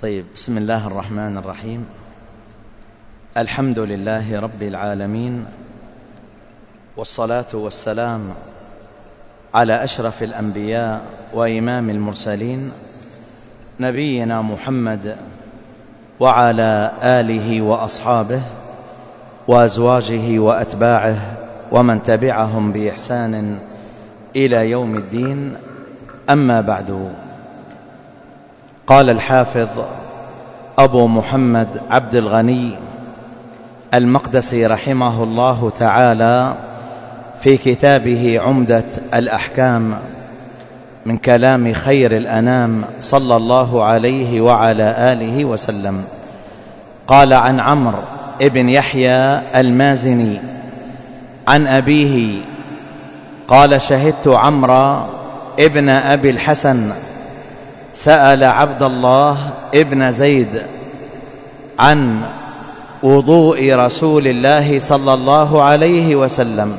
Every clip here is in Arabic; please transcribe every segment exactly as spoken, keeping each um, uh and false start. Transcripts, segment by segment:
طيب، بسم الله الرحمن الرحيم. الحمد لله رب العالمين، والصلاة والسلام على أشرف الأنبياء وإمام المرسلين نبينا محمد وعلى آله وأصحابه وأزواجه وأتباعه ومن تبعهم بإحسان إلى يوم الدين. أما بعد، قال الحافظ أبو محمد عبد الغني المقدسي رحمه الله تعالى في كتابه عمدة الأحكام من كلام خير الأنام صلى الله عليه وعلى آله وسلم، قال عن عمرو ابن يحيى المازني عن أبيه قال: شهدت عمرو ابن أبي الحسن سأل عبد الله ابن زيد عن وضوء رسول الله صلى الله عليه وسلم،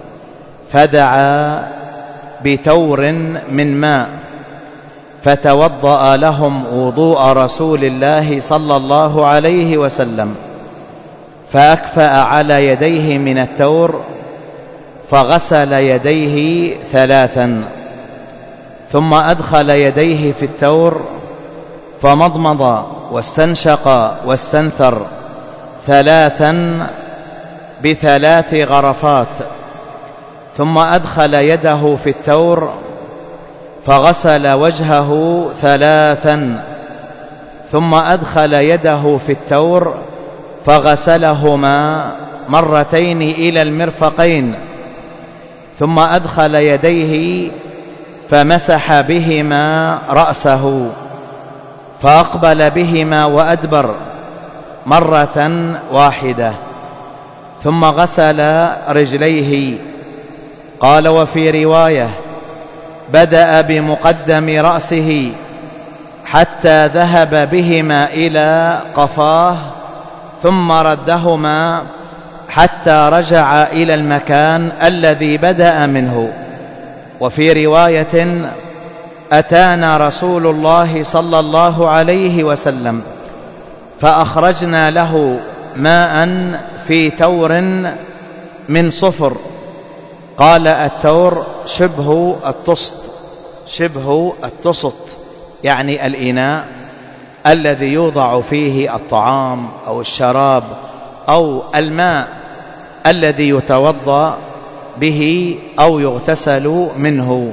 فدعا بتور من ماء فتوضأ لهم وضوء رسول الله صلى الله عليه وسلم، فأكفأ على يديه من التور فغسل يديه ثلاثا، ثم أدخل يديه في التور فمضمض واستنشق واستنثر ثلاثا بثلاث غرفات، ثم أدخل يده في التور فغسل وجهه ثلاثا، ثم أدخل يده في التور فغسلهما مرتين إلى المرفقين، ثم أدخل يديه فمسح بهما رأسه، فأقبل بهما وأدبر مرة واحدة، ثم غسل رجليه. قال: وفي رواية: بدأ بمقدم رأسه حتى ذهب بهما إلى قفاه، ثم ردهما حتى رجع إلى المكان الذي بدأ منه. وفي رواية: أتانا رسول الله صلى الله عليه وسلم فأخرجنا له ماء في تور من صفر. قال: التور شبه الطست، شبه الطست يعني الإناء الذي يوضع فيه الطعام أو الشراب أو الماء الذي يتوضأ به أو يغتسل منه.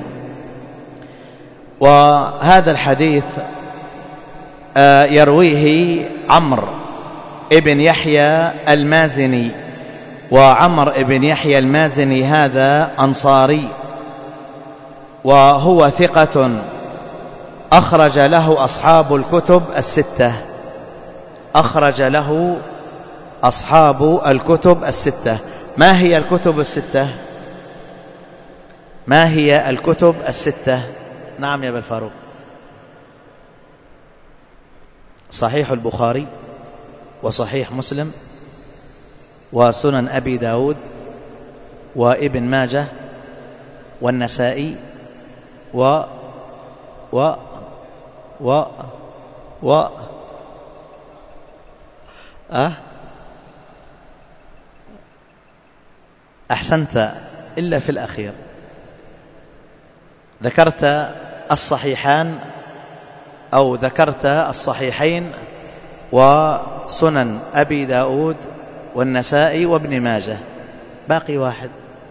وهذا الحديث يرويه عمرو ابن يحيى المازني، وعمرو ابن يحيى المازني هذا أنصاري، وهو ثقة أخرج له أصحاب الكتب الستة، أخرج له أصحاب الكتب الستة. ما هي الكتب الستة؟ ما هي الكتب الستة؟ نعم يا ابن الفاروق. صحيح البخاري، وصحيح مسلم، وسنن أبي داود، وابن ماجه، والنسائي، و و و و أه؟ أحسنت، إلا في الأخير ذكرت الصحيحان أو ذكرت الصحيحين وسنن أبي داود والنسائي وابن ماجه. باقي واحد،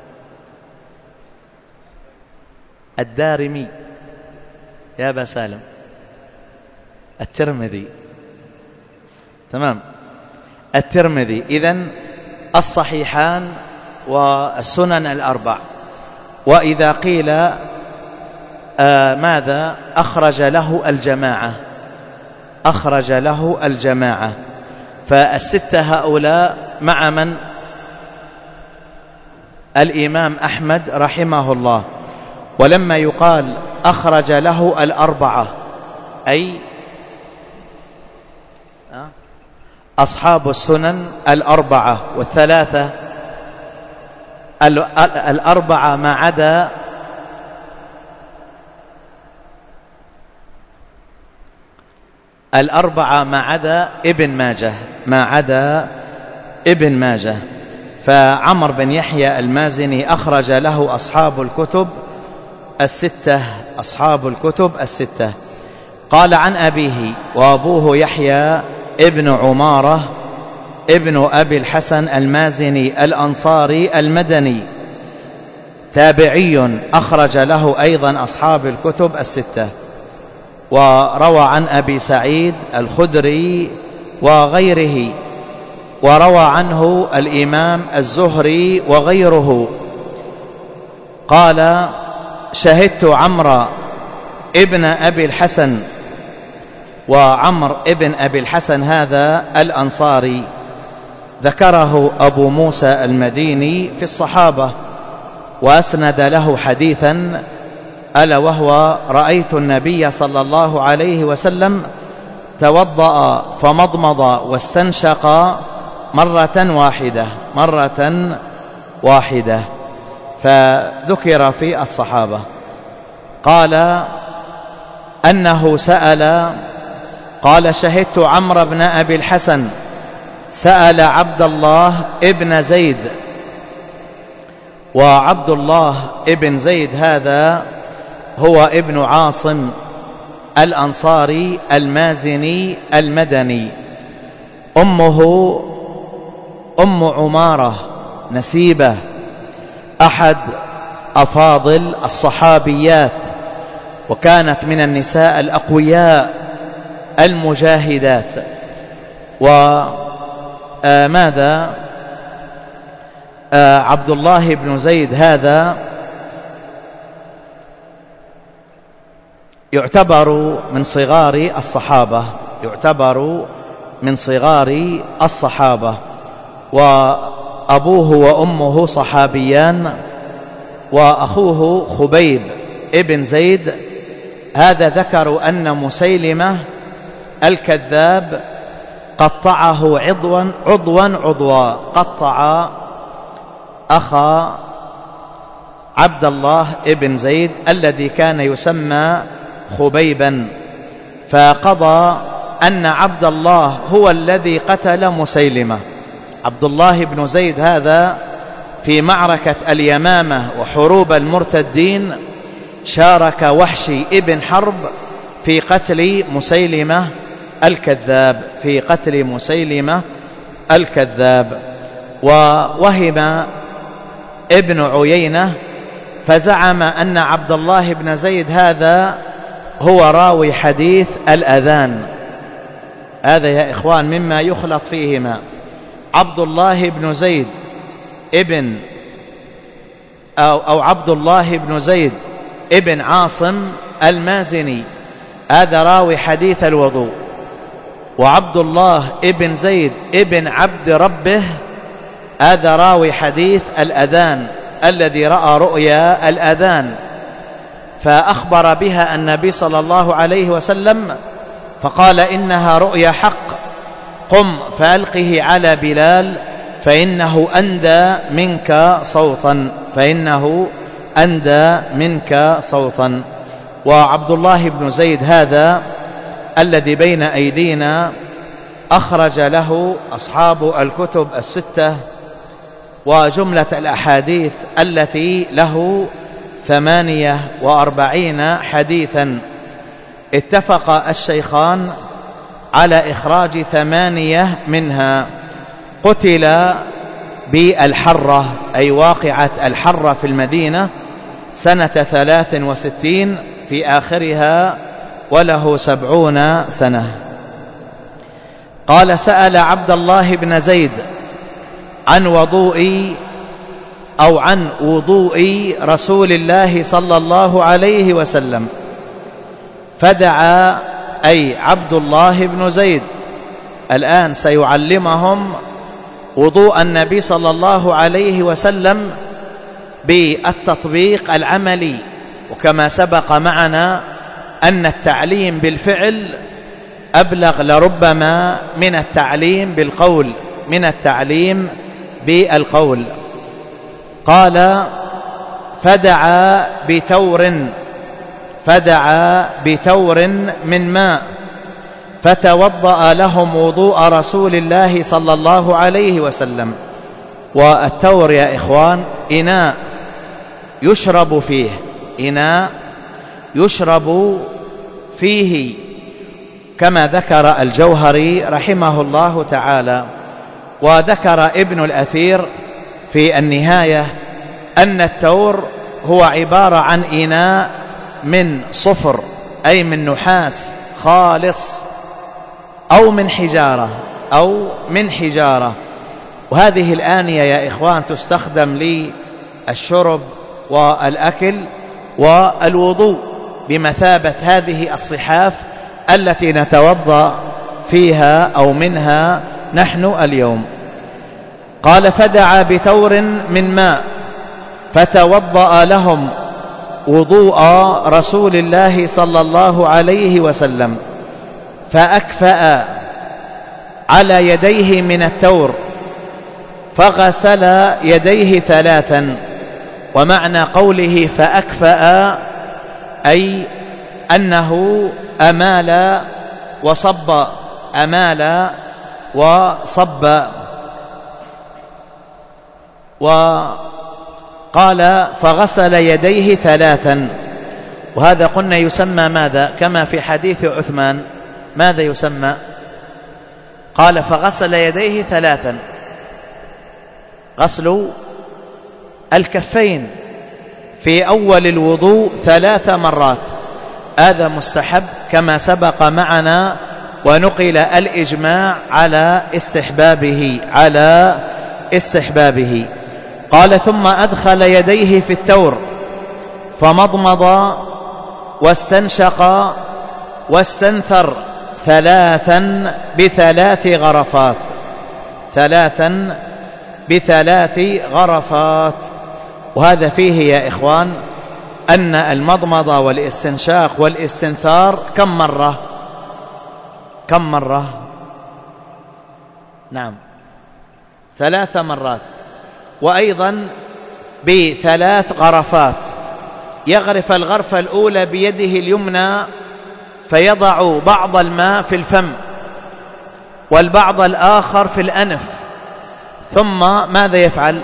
الدارمي يا أبا سالم، الترمذي. تمام، الترمذي. إذن الصحيحان والسنن الأربع. وإذا قيل آه ماذا أخرج له الجماعة، أخرج له الجماعة، فالستة هؤلاء مع من؟ الإمام أحمد رحمه الله. ولما يقال أخرج له الأربعة أي أصحاب السنن الأربعة، والثلاثة الأربعة ما عدا الأربعة ما عدا ابن ماجه، ما عدا ابن ماجه. فعمر بن يحيى المازني أخرج له أصحاب الكتب الستة، أصحاب الكتب الستة. قال عن أبيه: وأبوه يحيى ابن عمارة ابن أبي الحسن المازني الأنصاري المدني، تابعي، أخرج له أيضا أصحاب الكتب الستة. وروى عن أبي سعيد الخدري وغيره، وروى عنه الإمام الزهري وغيره. قال: شهدت عمرو ابن أبي الحسن، وعمر ابن أبي الحسن هذا الأنصاري ذكره أبو موسى المديني في الصحابة، وأسند له حديثا، ألا وهو: رأيت النبي صلى الله عليه وسلم توضأ فمضمض واستنشق مرة واحدة مرة واحدة. فذكر في الصحابة. قال أنه سأل، قال: شهدت عمرو بن أبي الحسن سأل عبد الله ابن زيد. وعبد الله ابن زيد هذا هو ابن عاصم الأنصاري المازني المدني. أمه أم عمارة نسيبة، أحد أفاضل الصحابيات، وكانت من النساء الأقوياء المجاهدات. وماذا عبد الله بن زيد هذا يعتبر من صغار الصحابة، يعتبر من صغار الصحابة، وأبوه وأمه صحابيان، وأخوه خبيب ابن زيد هذا ذكروا أن مسيلمة الكذاب قطعه عضوا عضوا عضوا، قطع أخا عبد الله ابن زيد الذي كان يسمى خبيبا، فقضى أن عبد الله هو الذي قتل مسيلمة. عبد الله بن زيد هذا في معركة اليمامة وحروب المرتدين شارك وحشي ابن حرب في قتل مسيلمة الكذاب، في قتل مسيلمة الكذاب. ووهم ابن عيينة فزعم أن عبد الله بن زيد هذا هو راوي حديث الأذان. هذا يا إخوان مما يخلط فيهما. عبد الله بن زيد ابن أو, أو عبد الله بن زيد ابن عاصم المازني هذا راوي حديث الوضوء، وعبد الله ابن زيد ابن عبد ربه هذا راوي حديث الأذان الذي رأى رؤيا الأذان، فأخبر بها النبي صلى الله عليه وسلم فقال: إنها رؤيا حق، قم فألقه على بلال فإنه أندى منك صوتا، فإنه أندى منك صوتا. وعبد الله بن زيد هذا الذي بين أيدينا أخرج له أصحاب الكتب الستة، وجملة الأحاديث التي له ثمانية وأربعين حديثا. اتفق الشيخان على إخراج ثمانية منها. قتل بالحرة، أي واقعة الحرة في المدينة، سنة ثلاث وستين في آخرها، وله سبعون سنة. قال: سأل عبد الله بن زيد عن وضوء أو عن وضوء رسول الله صلى الله عليه وسلم، فدعا، أي عبد الله بن زيد الآن سيعلمهم وضوء النبي صلى الله عليه وسلم بالتطبيق العملي. وكما سبق معنا أن التعليم بالفعل أبلغ لربما من التعليم بالقول، من التعليم بالقول. قال: فدعا بتور، فدعا بتور من ماء، فتوضأ لهم وضوء رسول الله صلى الله عليه وسلم. والتور يا إخوان إناء يشرب فيه، إناء يشرب فيه، كما ذكر الجوهري رحمه الله تعالى. وذكر ابن الأثير في النهاية أن التور هو عبارة عن إناء من صفر، أي من نحاس خالص، أو من حجارة أو من حجارة. وهذه الآنية يا إخوان تستخدم للشرب والأكل والوضوء بمثابة هذه الصحاف التي نتوضأ فيها أو منها نحن اليوم. قال فدعا بتور من ماء فتوضأ لهم وضوء رسول الله صلى الله عليه وسلم، فأكفأ على يديه من التور فغسل يديه ثلاثا. ومعنى قوله فأكفأ أي أنه أمال وصب، أمال وصب. وقال فغسل يديه ثلاثا، وهذا قلنا يسمى ماذا؟ كما في حديث عثمان، ماذا يسمى؟ قال فغسل يديه ثلاثا، غسل الكفين في أول الوضوء ثلاث مرات. هذا مستحب كما سبق معنا، ونقل الإجماع على استحبابه على استحبابه. قال ثم أدخل يديه في التور فمضمض واستنشق واستنثر ثلاثا بثلاث غرفات، ثلاثا بثلاث غرفات. وهذا فيه يا إخوان أن المضمضة والاستنشاق والاستنثار كم مرة؟ كم مرة؟ نعم ثلاث مرات. وأيضا بثلاث غرفات، يغرف الغرفة الأولى بيده اليمنى فيضع بعض الماء في الفم والبعض الآخر في الأنف، ثم ماذا يفعل؟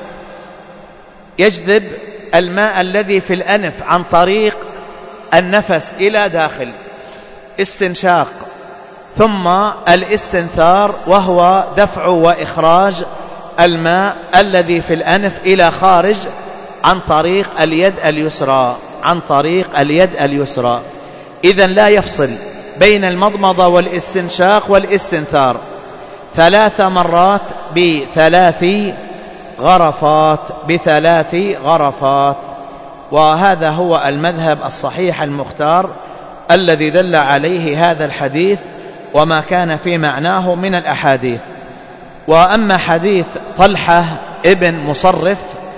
يجذب الماء الذي في الأنف عن طريق النفس إلى داخل، استنشاق، ثم الاستنثار وهو دفع وإخراج الماء الذي في الأنف إلى خارج عن طريق اليد اليسرى، عن طريق اليد اليسرى. إذن لا يفصل بين المضمضة والاستنشاق والاستنثار، ثلاث مرات بثلاث غرفات بثلاث غرفات. وهذا هو المذهب الصحيح المختار الذي دل عليه هذا الحديث وما كان في معناه من الأحاديث. وأما حديث طلحة ابن مصرف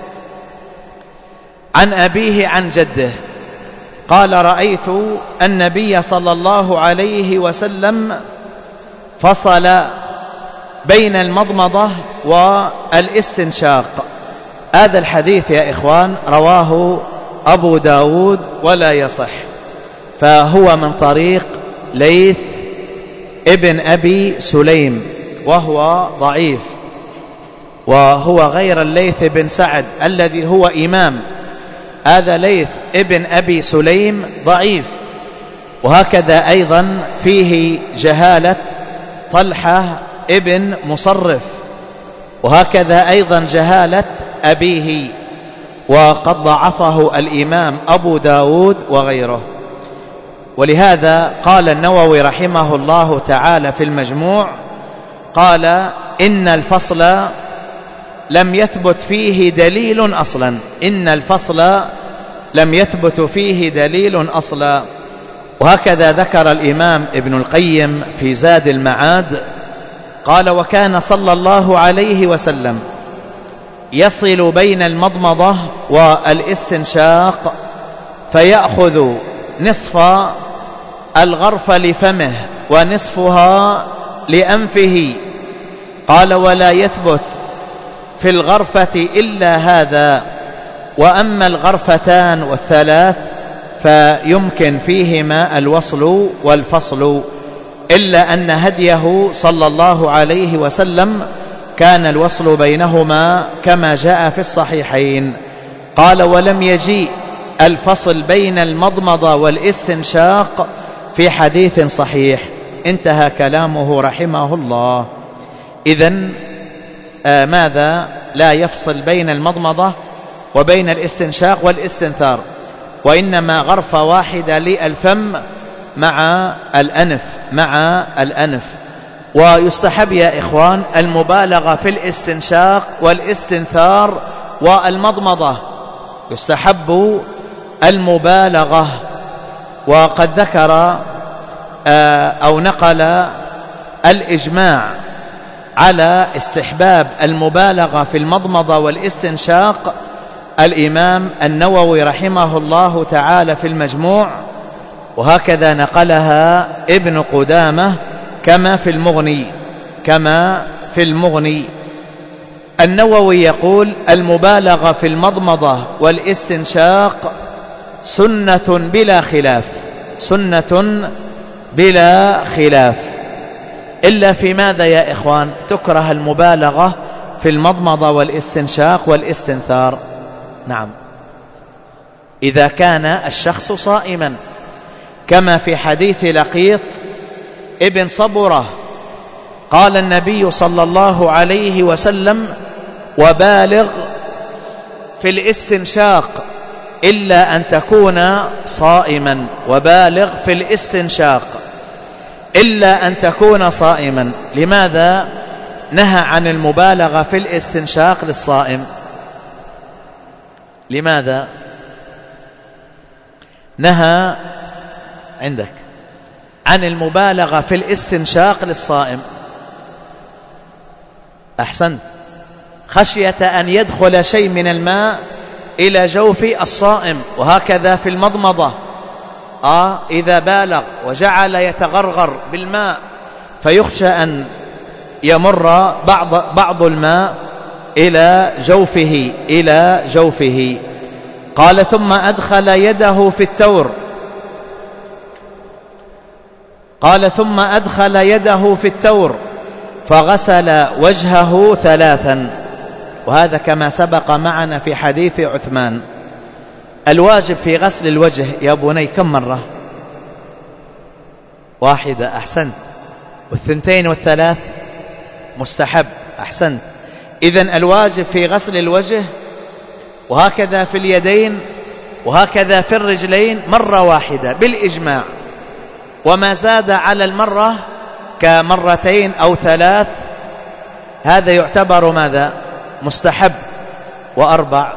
عن أبيه عن جده قال رأيت النبي صلى الله عليه وسلم فصل بين المضمضة والاستنشاق. هذا الحديث يا إخوان رواه أبو داود ولا يصح، فهو من طريق ليث ابن أبي سليم وهو ضعيف، وهو غير الليث بن سعد الذي هو إمام. هذا ليث ابن أبي سليم ضعيف. وهكذا أيضا فيه جهالة طلحة ابن مصرف، وهكذا أيضا جهالة أبيه، وقد ضعفه الإمام أبو داود وغيره. ولهذا قال النووي رحمه الله تعالى في المجموع، قال إن الفصل لم يثبت فيه دليل أصلا، إن الفصل لم يثبت فيه دليل أصلا. وهكذا ذكر الإمام ابن القيم في زاد المعاد قال وكان صلى الله عليه وسلم يصل بين المضمضة والاستنشاق فيأخذ نصف الغرفة لفمه ونصفها لأنفه. قال ولا يثبت في الغرفة إلا هذا، وأما الغرفتان والثلاث فيمكن فيهما الوصل والفصل. إلا أن هديه صلى الله عليه وسلم كان الوصل بينهما كما جاء في الصحيحين. قال: ولم يجيء الفصل بين المضمضة والاستنشاق في حديث صحيح. انتهى كلامه رحمه الله. إذن آه ماذا؟ لا يفصل بين المضمضة وبين الاستنشاق والاستنثار، وإنما غرفة واحدة للفم مع الأنف مع الأنف. ويستحب يا إخوان المبالغة في الاستنشاق والاستنثار والمضمضة، يستحب المبالغة. وقد ذكر أو نقل الإجماع على استحباب المبالغة في المضمضة والاستنشاق الإمام النووي رحمه الله تعالى في المجموع، وهكذا نقلها ابن قدامة كما في المغني كما في المغني. النووي يقول: المبالغة في المضمضة والاستنشاق سنة بلا خلاف، سنة بلا خلاف. إلا في ماذا يا إخوان تكره المبالغة في المضمضة والاستنشاق والاستنثار؟ نعم، إذا كان الشخص صائما، كما في حديث لقيط ابن صبرة قال النبي صلى الله عليه وسلم: وبالغ في الاستنشاق إلا أن تكون صائما، وبالغ في الاستنشاق إلا أن تكون صائما. لماذا نهى عن المبالغة في الاستنشاق للصائم؟ لماذا نهى عندك عن المبالغة في الاستنشاق للصائم؟ أحسنت، خشية أن يدخل شيء من الماء إلى جوف الصائم. وهكذا في المضمضة، آه إذا بالغ وجعل يتغرغر بالماء فيخشى أن يمر بعض بعض الماء إلى جوفه إلى جوفه. قال: ثم أدخل يده في التور قال ثم أدخل يده في التور فغسل وجهه ثلاثا. وهذا كما سبق معنا في حديث عثمان. الواجب في غسل الوجه يا بني كم مرة؟ واحدة. أحسنت. والثنتين والثلاث مستحب. أحسنت. إذن الواجب في غسل الوجه، وهكذا في اليدين، وهكذا في الرجلين مرة واحدة بالإجماع. وما زاد على المرة كمرتين أو ثلاث هذا يعتبر ماذا؟ مستحب. وأربع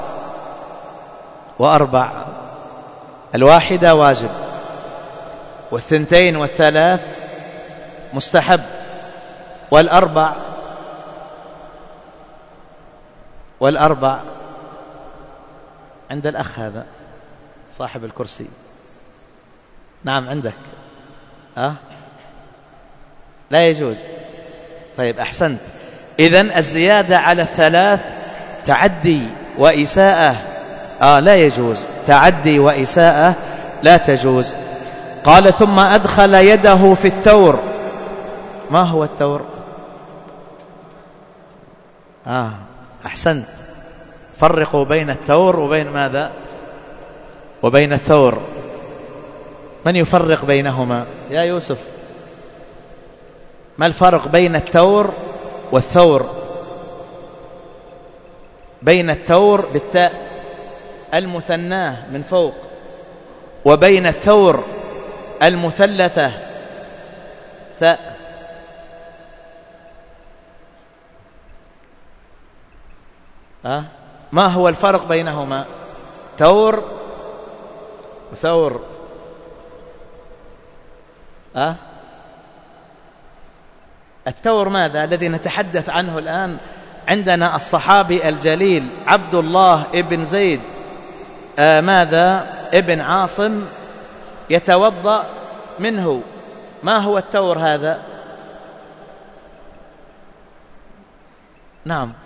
وأربع الواحدة واجب، والثنتين والثلاث مستحب، والأربع والأربع عند الأخ هذا صاحب الكرسي. نعم عندك. أه؟ لا يجوز. طيب أحسنت. إذن الزيادة على الثلاث تعدي وإساءة، آه لا يجوز. تعدي وإساءة لا تجوز. قال: ثم أدخل يده في التور. ما هو التور؟ آه أحسنت. فرقوا بين التور وبين ماذا؟ وبين الثور. من يفرق بينهما يا يوسف؟ ما الفرق بين التور والثور؟ بين التور بالتاء المثناه من فوق، وبين الثور المثلثة ثاء. أه؟ ما هو الفرق بينهما؟ تور وثور. أه؟ التور ماذا الذي نتحدث عنه الآن؟ عندنا الصحابي الجليل عبد الله ابن زيد آه ماذا ابن عاصم يتوضأ منه. ما هو التور هذا؟ نعم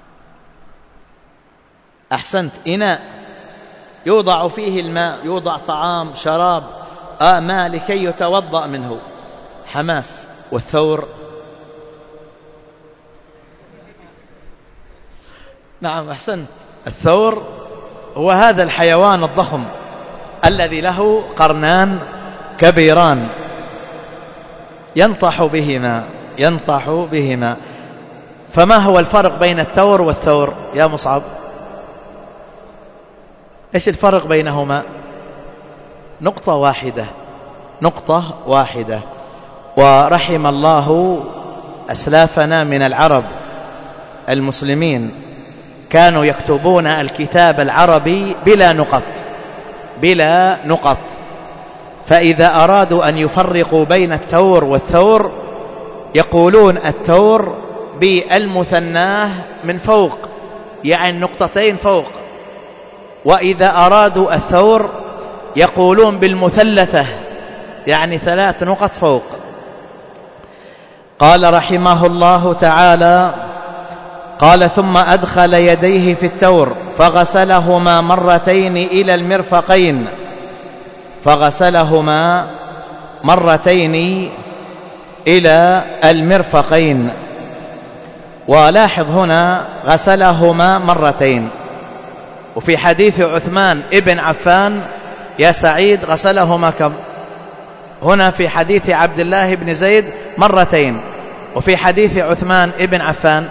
أحسنت. إناء يوضع فيه الماء، يوضع طعام شراب آه ماء لكي يتوضأ منه. حماس. والثور؟ نعم أحسنت، الثور هو هذا الحيوان الضخم الذي له قرنان كبيران ينطح بهما ينطح بهما. فما هو الفرق بين الثور والثور يا مصعب؟ إيش الفرق بينهما؟ نقطة واحدة، نقطة واحدة. ورحم الله أسلافنا من العرب المسلمين، كانوا يكتبون الكتاب العربي بلا نقط بلا نقط فإذا أرادوا أن يفرقوا بين الثور والثور يقولون الثور بالمثناه من فوق، يعني نقطتين فوق، وإذا أرادوا الثور يقولون بالمثلثة، يعني ثلاث نقط فوق. قال رحمه الله تعالى: قال ثم أدخل يديه في التور فغسلهما مرتين إلى المرفقين فغسلهما مرتين إلى المرفقين. ولاحظ هنا غسلهما مرتين، وفي حديث عثمان ابن عفان يا سعيد غسلهما كم؟ هنا في حديث عبد الله بن زيد مرتين، وفي حديث عثمان ابن عفان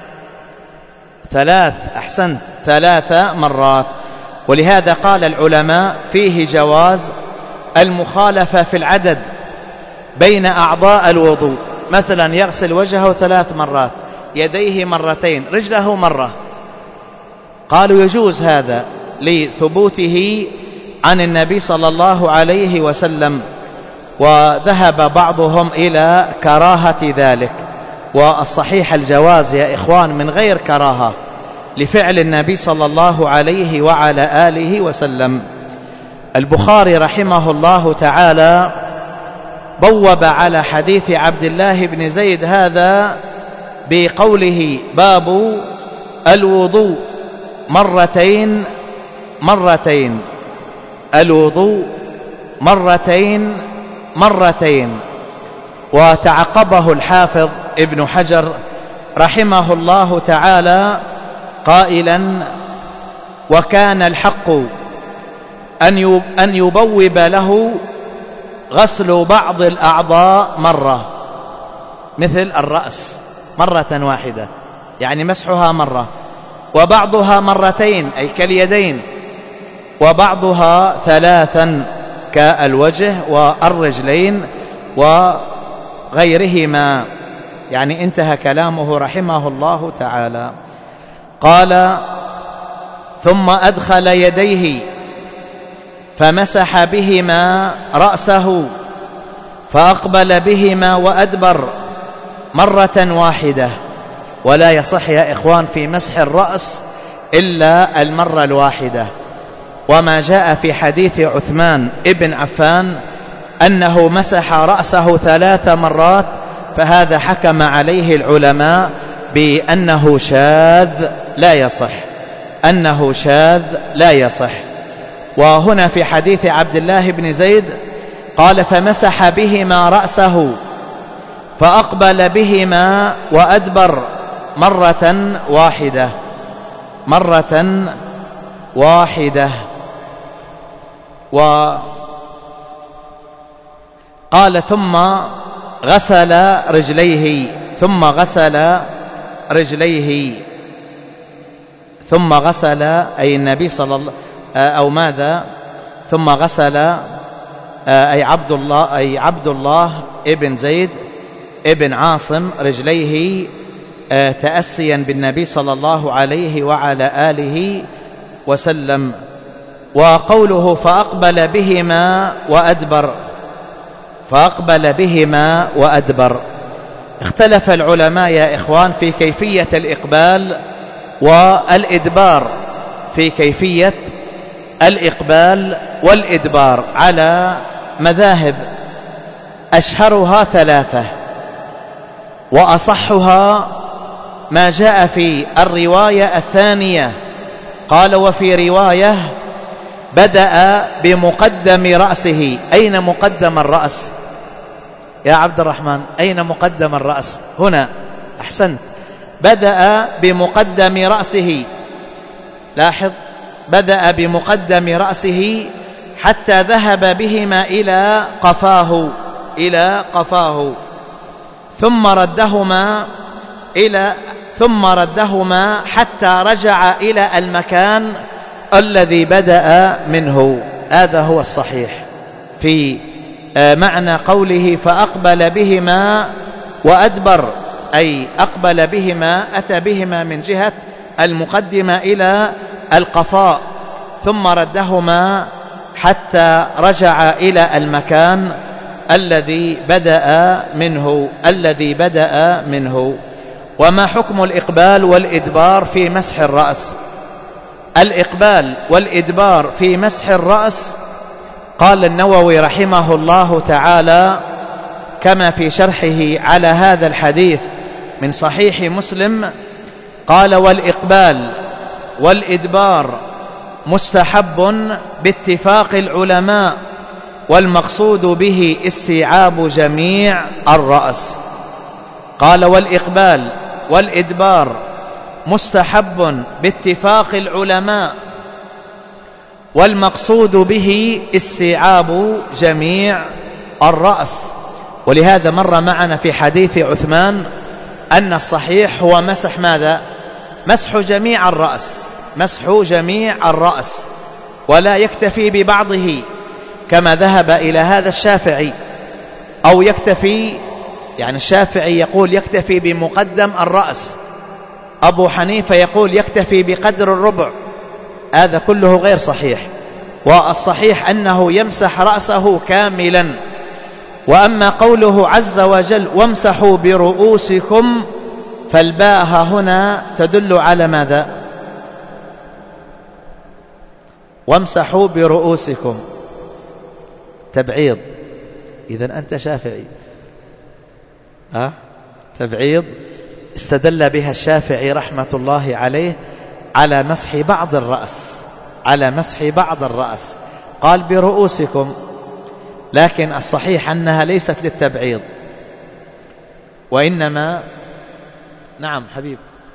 ثلاث. أحسنت، ثلاث مرات. ولهذا قال العلماء فيه جواز المخالفة في العدد بين أعضاء الوضوء، مثلا يغسل وجهه ثلاث مرات، يديه مرتين، رجله مرة، قالوا يجوز هذا لثبوته عن النبي صلى الله عليه وسلم، وذهب بعضهم إلى كراهة ذلك، والصحيح الجواز يا إخوان من غير كراهة لفعل النبي صلى الله عليه وعلى آله وسلم. البخاري رحمه الله تعالى بوب على حديث عبد الله بن زيد هذا بقوله: باب الوضوء مرتين مرتين، الوضوء مرتين مرتين. وتعقبه الحافظ ابن حجر رحمه الله تعالى قائلا: وكان الحق أن يبوب له غسل بعض الأعضاء مرة، مثل الرأس مرة واحدة، يعني مسحها مرة، وبعضها مرتين أي كاليدين، وبعضها ثلاثا كالوجه والرجلين وغيرهما. يعني انتهى كلامه رحمه الله تعالى. قال: ثم أدخل يديه فمسح بهما رأسه فأقبل بهما وأدبر مرة واحدة. ولا يصح يا إخوان في مسح الرأس إلا المرة الواحدة. وما جاء في حديث عثمان ابن عفان أنه مسح رأسه ثلاث مرات فهذا حكم عليه العلماء بأنه شاذ لا يصح، أنه شاذ لا يصح. وهنا في حديث عبد الله بن زيد قال: فمسح بهما رأسه فأقبل بهما وأدبر مرة واحدة مرة واحدة. وقال: ثم غسل رجليه ثم غسل رجليه ثم غسل أي النبي صلى الله أو ماذا ثم غسل أي عبد الله أي عبد الله ابن زيد ابن عاصم رجليه تأسيا بالنبي صلى الله عليه وعلى آله وسلم. وقوله فأقبل بهما وأدبر فأقبل بهما وأدبر، اختلف العلماء يا إخوان في كيفية الإقبال والإدبار، في كيفية الإقبال والإدبار على مذاهب، أشهرها ثلاثة، وأصحها ما جاء في الرواية الثانية. قال: وفي رواية بدأ بمقدم رأسه. أين مقدم الرأس؟ يا عبد الرحمن أين مقدم الرأس؟ هنا، أحسنت. بدأ بمقدم رأسه، لاحظ، بدأ بمقدم رأسه حتى ذهب بهما إلى قفاه إلى قفاه ثم ردهما إلى ثم ردهما حتى رجع إلى المكان الذي بدأ منه. هذا هو الصحيح في معنى قوله فأقبل بهما وأدبر، أي أقبل بهما، أتى بهما من جهة المقدمة إلى القفاء ثم ردهما حتى رجع إلى المكان الذي بدأ منه الذي بدأ منه. وما حكم الإقبال والإدبار في مسح الرأس؟ الإقبال والإدبار في مسح الرأس، قال النووي رحمه الله تعالى كما في شرحه على هذا الحديث من صحيح مسلم، قال والإقبال والإدبار مستحب باتفاق العلماء، والمقصود به استيعاب جميع الرأس. قال والإقبال والإدبار مستحب باتفاق العلماء، والمقصود به استيعاب جميع الرأس. ولهذا مر معنا في حديث عثمان أن الصحيح هو مسح ماذا؟ مسح جميع الرأس، مسح جميع الرأس، ولا يكتفي ببعضه كما ذهب إلى هذا الشافعي، أو يكتفي، يعني الشافعي يقول يكتفي بمقدم الرأس، أبو حنيفة يقول يكتفي بقدر الربع. هذا كله غير صحيح، والصحيح أنه يمسح رأسه كاملا. وأما قوله عز وجل وامسحوا برؤوسكم، فالباء هنا تدل على ماذا؟ وامسحوا برؤوسكم تبعيض. إذن أنت شافعي، أه؟ تبعيض استدل بها الشافعي رحمة الله عليه على مسح بعض الرأس، على مسح بعض الرأس، قال برؤوسكم، لكن الصحيح أنها ليست للتبعيض، وإنما نعم حبيب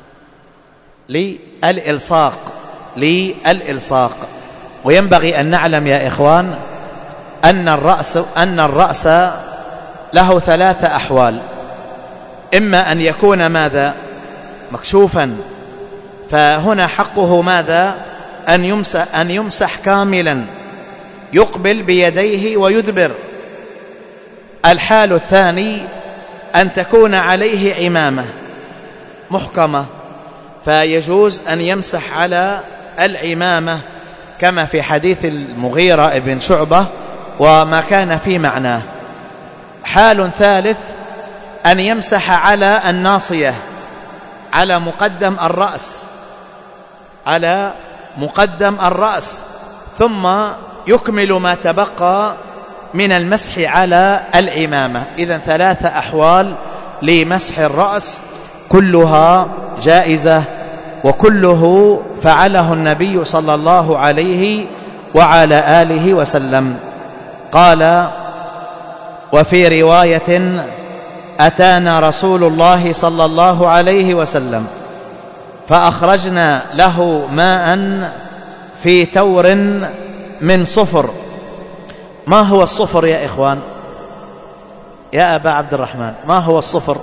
للإلصاق، للإلصاق. وينبغي أن نعلم يا إخوان أن الرأس أن الرأس له ثلاثة أحوال: إما أن يكون ماذا؟ مكشوفا، فهنا حقه ماذا؟ أن يمسح, أن يمسح كاملا، يقبل بيديه ويدبر. الحال الثاني أن تكون عليه عمامة محكمة، فيجوز أن يمسح على العمامة كما في حديث المغيرة بن شعبة وما كان في معناه. حال ثالث أن يمسح على الناصية، على مقدم الرأس، على مقدم الرأس، ثم يكمل ما تبقى من المسح على العمامة. إذن ثلاثة أحوال لمسح الرأس، كلها جائزة، وكله فعله النبي صلى الله عليه وعلى آله وسلم. قال وفي رواية أتانا رسول الله صلى الله عليه وسلم فأخرجنا له ماء في تور من صفر. ما هو الصفر يا إخوان؟ يا أبا عبد الرحمن، ما هو الصفر؟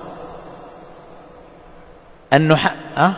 النح... أه؟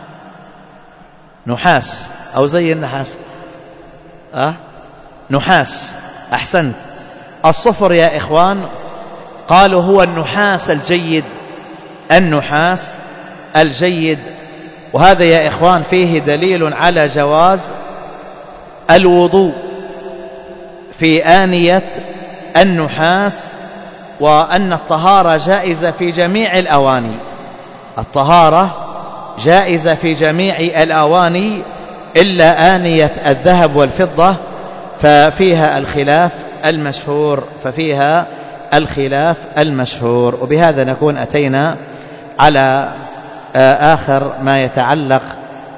نحاس أو زي النحاس، أه؟ نحاس، أحسنت. الصفر يا إخوان قالوا هو النحاس الجيد، النحاس الجيد. وهذا يا إخوان فيه دليل على جواز الوضوء في آنية النحاس، وأن الطهارة جائزة في جميع الأواني، الطهارة جائزة في جميع الأواني إلا آنية الذهب والفضة، ففيها الخلاف المشهور ففيها الخلاف المشهور. وبهذا نكون أتينا على آخر ما يتعلق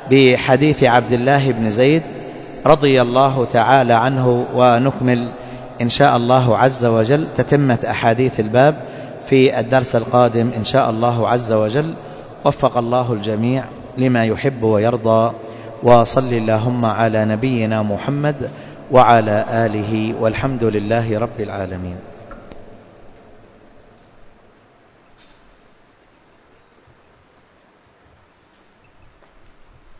بحديث عبد الله بن زيد رضي الله تعالى عنه، ونكمل إن شاء الله عز وجل تتمة أحاديث الباب في الدرس القادم إن شاء الله عز وجل. وفق الله الجميع لما يحب ويرضى، وصل اللهم على نبينا محمد وعلى آله، والحمد لله رب العالمين.